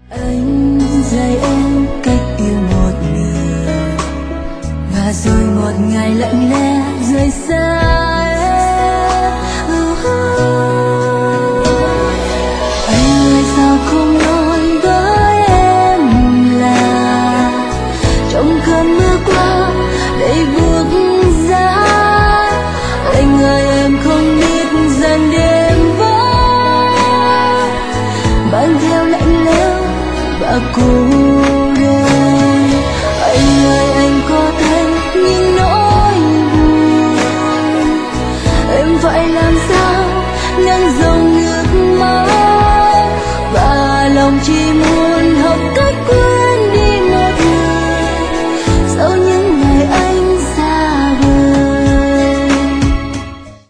Anh dạy em cách yêu một người, và rồi một ngày lặng lẽ rời xa em. Anh ơi sao không nói với em là trong cơn mưa qua đầy buốt giá. Anh ơi em không biết rằng đêm vắng mang theo lạnh lẽo và cô